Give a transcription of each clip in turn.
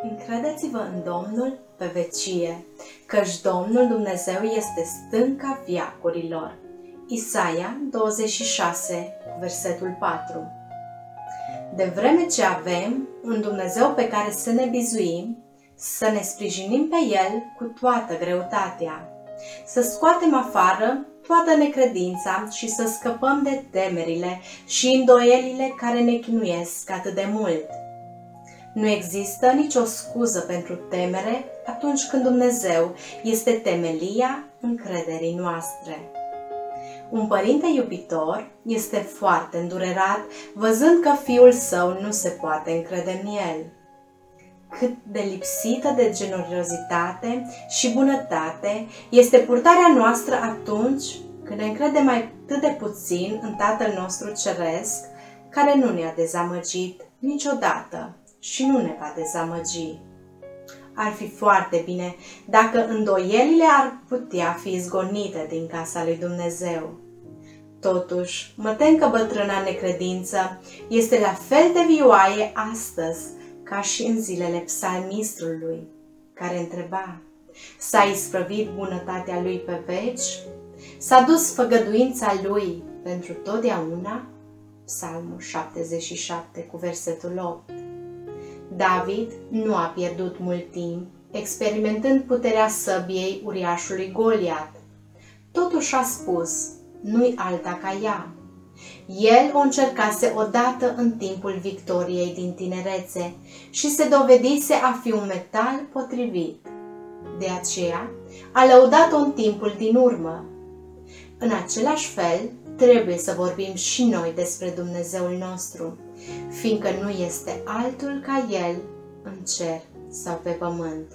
Încredeți-vă în Domnul pe vecie, căci Domnul Dumnezeu este stânca veacurilor. Isaia 26, versetul 4. De vreme ce avem un Dumnezeu pe care să ne bizuim, să ne sprijinim pe El cu toată greutatea, să scoatem afară toată necredința și să scăpăm de temerile și îndoielile care ne chinuiesc atât de mult. Nu există nicio scuză pentru temere atunci când Dumnezeu este temelia încrederii noastre. Un părinte iubitor este foarte îndurerat văzând că fiul său nu se poate încrede în el. Cât de lipsită de generozitate și bunătate este purtarea noastră atunci când ne încredem atât de puțin în Tatăl nostru Ceresc, care nu ne-a dezamăgit niciodată și nu ne va dezamăgi. Ar fi foarte bine dacă îndoielile ar putea fi izgonite din casa lui Dumnezeu. Totuși, mă tem că bătrâna necredință este la fel de vioaie astăzi ca și în zilele psalmistrului, care întreba: s-a isprăvit bunătatea lui pe veci? S-a dus făgăduința lui pentru totdeauna? Psalmul 77 cu versetul 8. David nu a pierdut mult timp experimentând puterea săbiei uriașului Goliat. Totuși a spus: nu-i alta ca ea. El o încercase odată în timpul victoriei din tinerețe și se dovedise a fi un metal potrivit. De aceea a lăudat-o în timpul din urmă. În același fel, trebuie să vorbim și noi despre Dumnezeul nostru, fiindcă nu este altul ca El în cer sau pe pământ.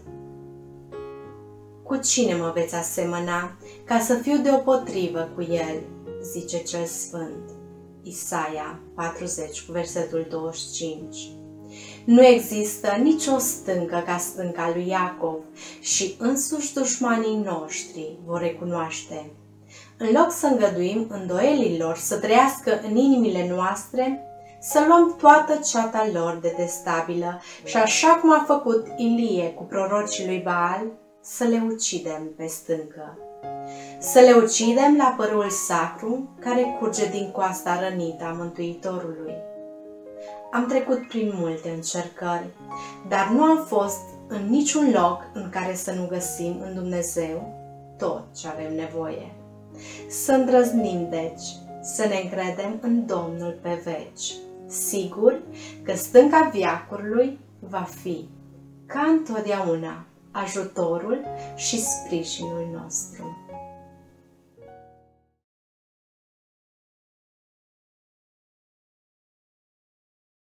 Cu cine mă veți asemăna ca să fiu deopotrivă cu El, zice Cel Sfânt. Isaia 40, versetul 25. Nu există nicio stâncă ca stânca lui Iacov și însuși dușmanii noștri vor recunoaște. În loc să îngăduim îndoielilor să trăiască în inimile noastre, să luăm toată ceata lor detestabilă și, așa cum a făcut Ilie cu prorocii lui Baal, să le ucidem pe stâncă. Să le ucidem la părul sacru care curge din coasta rănită a Mântuitorului. Am trecut prin multe încercări, dar nu am fost în niciun loc în care să nu găsim în Dumnezeu tot ce avem nevoie. Să îndrăznim, deci, să ne încredem în Domnul pe veci, sigur că stânca veacului va fi, ca întotdeauna, ajutorul și sprijinul nostru.